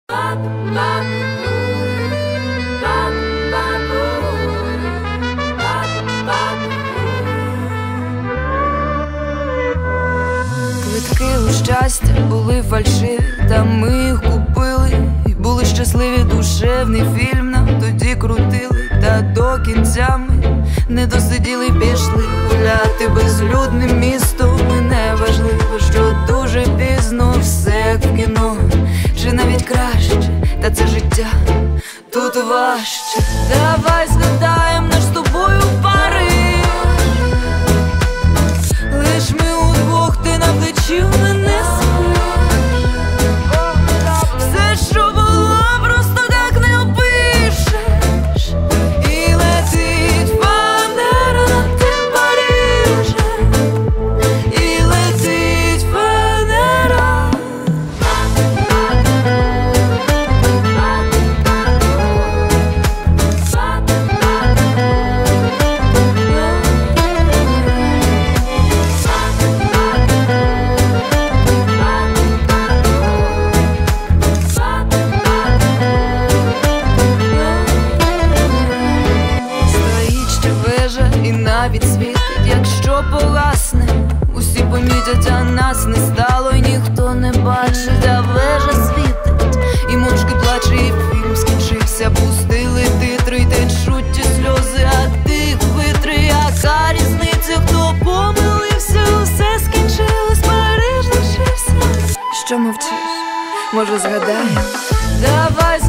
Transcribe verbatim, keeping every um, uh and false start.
Квитки у щастя були фальшиві, та ми їх купили і були щасливі. Душевний фільм нам тоді крутили, та до кінця ми не досиділи, пішли гуляти безлюдним містом. І не важливо, що дуже пізно, все як в кіно, чи навіть краще, та це життя тут важче. Давай згадаєм наш з тобою пари, лиш ми удвох, ти на плечі в мене спиш. Все, що було, просто так не опишеш. І летить фанера над тим Парижем, і летить фанера. І навіть світить, якщо погасне, усі помітять, а нас не стало, і ніхто не бачить, а вежа світить і мовчки плаче, і фільм скінчився. Пустили титри, й течуть ті сльози, а тих витри, яка різниця, хто помилився, усе скінчилось, Париж лишився. Що мовчиш? Може згадаєм? Давай